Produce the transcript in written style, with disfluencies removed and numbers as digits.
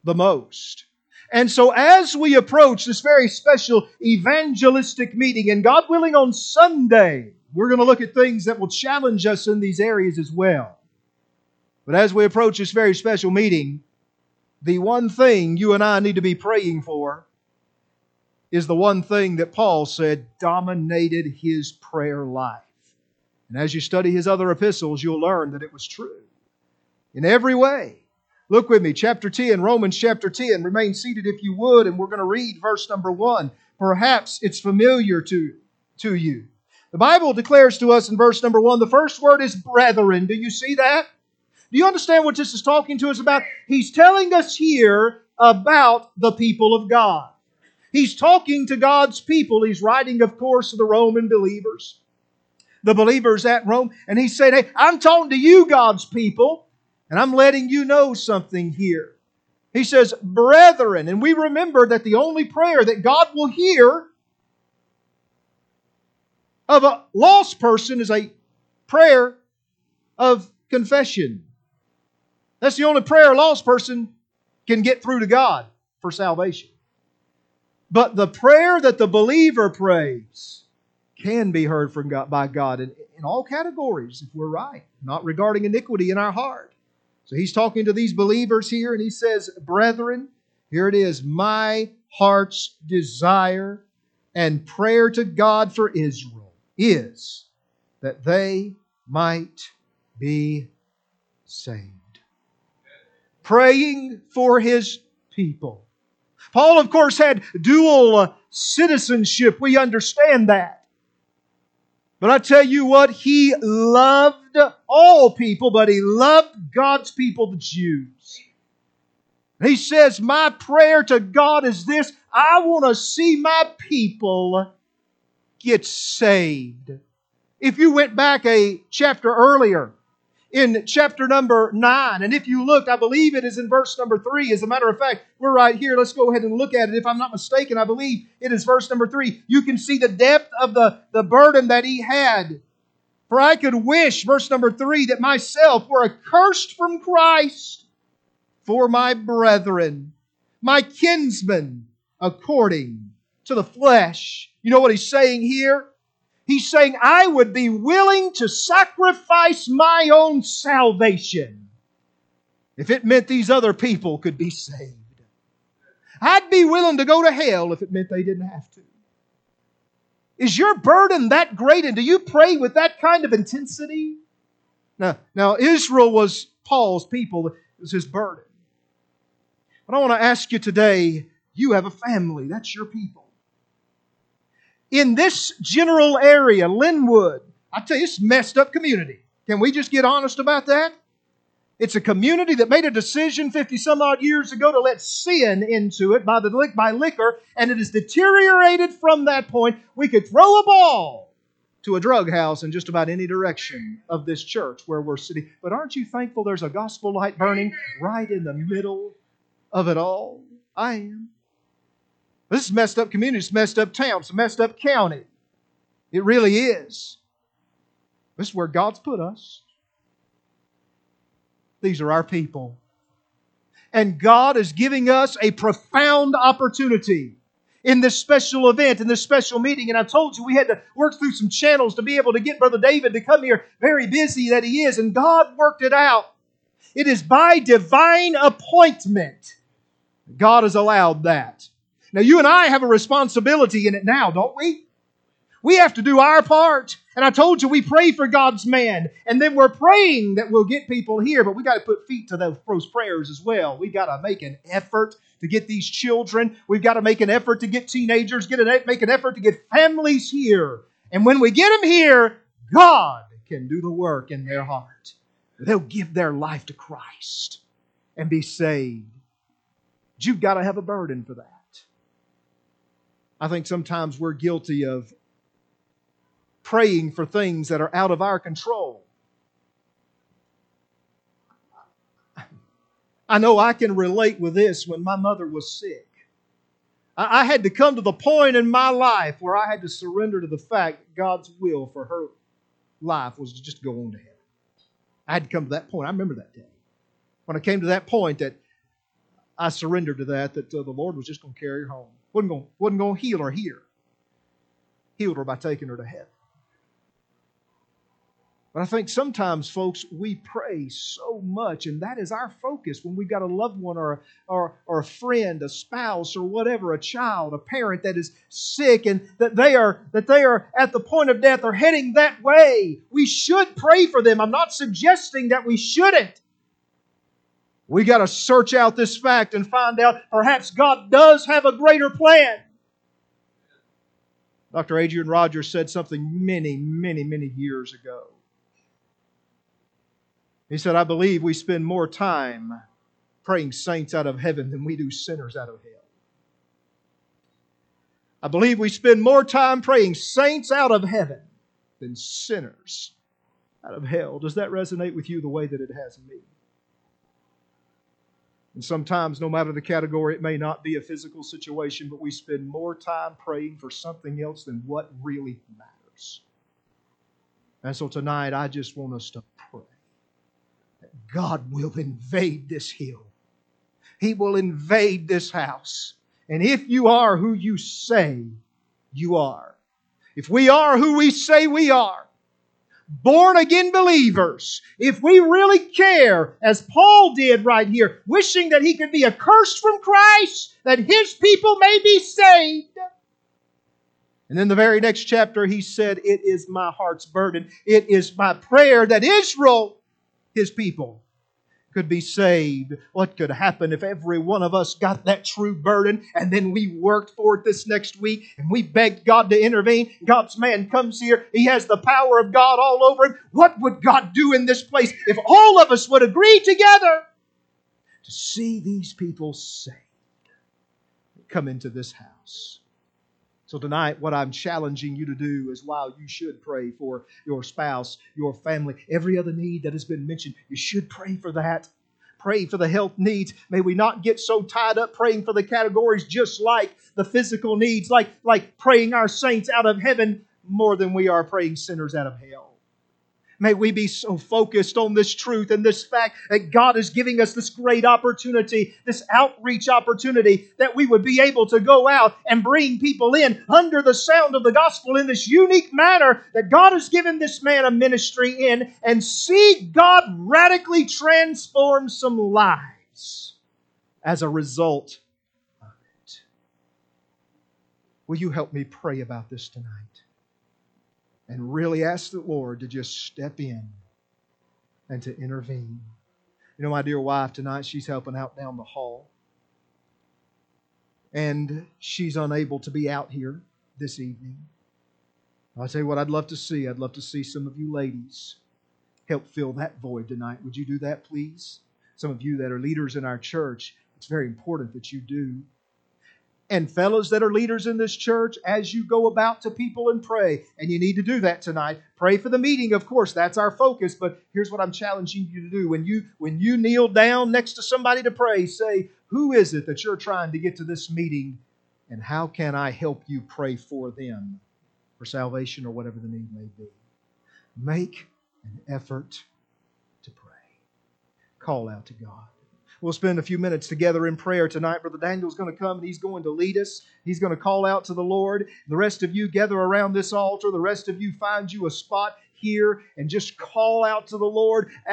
the most. And so as we approach this very special evangelistic meeting, and God willing on Sunday, we're going to look at things that will challenge us in these areas as well. But as we approach this very special meeting, the one thing you and I need to be praying for is the one thing that Paul said dominated his prayer life. And as you study his other epistles, you'll learn that it was true in every way. Look with me, chapter 10, Romans chapter 10. Remain seated if you would, and we're going to read verse number 1. Perhaps it's familiar to you. The Bible declares to us in verse number 1, the first word is brethren. Do you see that? Do you understand what this is talking to us about? He's telling us here about the people of God. He's talking to God's people. He's writing, of course, to the Roman believers, the believers at Rome. And he's saying, hey, I'm talking to you, God's people. And I'm letting you know something here. He says, brethren. And we remember that the only prayer that God will hear of a lost person is a prayer of confession. That's the only prayer a lost person can get through to God for salvation. But the prayer that the believer prays can be heard from God, by God in all categories, if we're right, not regarding iniquity in our heart. So he's talking to these believers here, and he says, brethren, here it is, my heart's desire and prayer to God for Israel is that they might be saved. Praying for His people. Paul, of course, had dual citizenship. We understand that. But I tell you what, he loved all people, but he loved God's people, the Jews. He says, my prayer to God is this, I want to see my people get saved. If you went back a chapter earlier, in chapter number 9, and if you looked, I believe it is in verse number 3. As a matter of fact, we're right here. Let's go ahead and look at it. If I'm not mistaken, I believe it is verse number 3. You can see the depth of the burden that he had. For I could wish, verse number 3, that myself were accursed from Christ for my brethren, my kinsmen, according to the flesh. You know what he's saying here? He's saying, I would be willing to sacrifice my own salvation if it meant these other people could be saved. I'd be willing to go to hell if it meant they didn't have to. Is your burden that great, and do you pray with that kind of intensity? Now Israel was Paul's people. It was his burden. But I want to ask you today, you have a family. That's your people. In this general area, Linwood, I tell you, it's a messed up community. Can we just get honest about that? It's a community that made a decision 50-some odd years ago to let sin into it by liquor, and it has deteriorated from that point. We could throw a ball to a drug house in just about any direction of this church where we're sitting. But aren't you thankful there's a gospel light burning right in the middle of it all? I am. This is a messed up community. It's a messed up town. It's a messed up county. It really is. This is where God's put us. These are our people. And God is giving us a profound opportunity in this special event, in this special meeting. And I told you we had to work through some channels to be able to get Brother David to come here, very busy that he is. And God worked it out. It is by divine appointment God has allowed that. Now, you and I have a responsibility in it now, don't we? We have to do our part. And I told you we pray for God's man. And then we're praying that we'll get people here. But we got to put feet to those prayers as well. We got to make an effort to get these children. We've got to make an effort to get teenagers. Make an effort to get families here. And when we get them here, God can do the work in their heart. They'll give their life to Christ and be saved. But you've got to have a burden for that. I think sometimes we're guilty of praying for things that are out of our control. I know I can relate with this when my mother was sick. I had to come to the point in my life where I had to surrender to the fact that God's will for her life was to just go on to heaven. I had to come to that point. I remember that day. When I came to that point that I surrendered to that the Lord was just going to carry her home. Wasn't going to heal her here. Healed her by taking her to heaven. But I think sometimes, folks, we pray so much, and that is our focus when we've got a loved one or a friend, a spouse, or whatever, a child, a parent that is sick, and that they are at the point of death or heading that way. We should pray for them. I'm not suggesting that we shouldn't. We got to search out this fact and find out perhaps God does have a greater plan. Dr. Adrian Rogers said something many, many, many years ago. He said, I believe we spend more time praying saints out of heaven than we do sinners out of hell. I believe we spend more time praying saints out of heaven than sinners out of hell. Does that resonate with you the way that it has me? And sometimes, no matter the category, it may not be a physical situation, but we spend more time praying for something else than what really matters. And so tonight, I just want us to pray. God will invade this hill. He will invade this house. And if you are who you say you are, if we are who we say we are, born again believers, if we really care, as Paul did right here, wishing that he could be accursed from Christ, that his people may be saved. And in the very next chapter, he said, it is my heart's burden. It is my prayer that Israel, his people, could be saved. What could happen if every one of us got that true burden and then we worked for it this next week and we begged God to intervene? God's man comes here. He has the power of God all over him. What would God do in this place if all of us would agree together to see these people saved? Come into this house. So tonight, what I'm challenging you to do is, while you should pray for your spouse, your family, every other need that has been mentioned, you should pray for that. Pray for the health needs. May we not get so tied up praying for the categories just like the physical needs, like praying our saints out of heaven more than we are praying sinners out of hell. May we be so focused on this truth and this fact that God is giving us this great opportunity, this outreach opportunity, that we would be able to go out and bring people in under the sound of the gospel in this unique manner that God has given this man a ministry in, and see God radically transform some lives as a result of it. Will you help me pray about this tonight? And really ask the Lord to just step in and to intervene. You know, my dear wife tonight, she's helping out down the hall. And she's unable to be out here this evening. I'll tell you what I'd love to see. I'd love to see some of you ladies help fill that void tonight. Would you do that, please? Some of you that are leaders in our church, it's very important that you do. And fellows that are leaders in this church, as you go about to people and pray, and you need to do that tonight, pray for the meeting, of course, that's our focus, but here's what I'm challenging you to do. When you kneel down next to somebody to pray, say, who is it that you're trying to get to this meeting, and how can I help you pray for them, for salvation or whatever the need may be? Make an effort to pray. Call out to God. We'll spend a few minutes together in prayer tonight. Brother Daniel's going to come and he's going to lead us. He's going to call out to the Lord. The rest of you gather around this altar. The rest of you find you a spot here and just call out to the Lord.